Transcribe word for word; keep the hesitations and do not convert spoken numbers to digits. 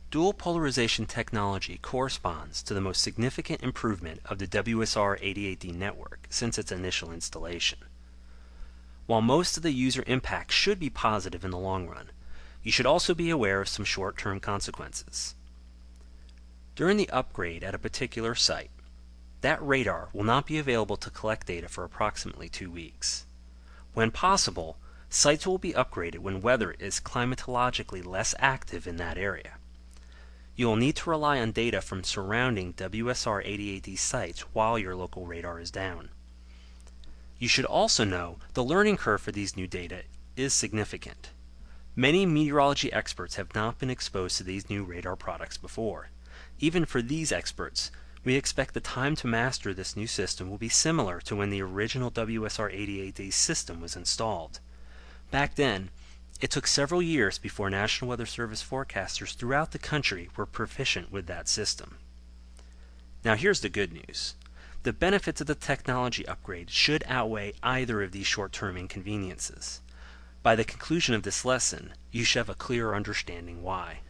Dual polarization technology corresponds to the most significant improvement of the W S R eighty-eight D network since its initial installation. While most of the user impact should be positive in the long run, you should also be aware of some short-term consequences. During the upgrade at a particular site, that radar will not be available to collect data for approximately two weeks. When possible, sites will be upgraded when weather is climatologically less active in that area. You will need to rely on data from surrounding W S R eighty-eight D sites while your local radar is down. You should also know the learning curve for these new data is significant. Many meteorology experts have not been exposed to these new radar products before. Even for these experts, we expect the time to master this new system will be similar to when the original W S R eighty-eight D system was installed. Back then, it took several years before National Weather Service forecasters throughout the country were proficient with that system. Now here's the good news. The benefits of the technology upgrade should outweigh either of these short-term inconveniences. By the conclusion of this lesson, you should have a clearer understanding why.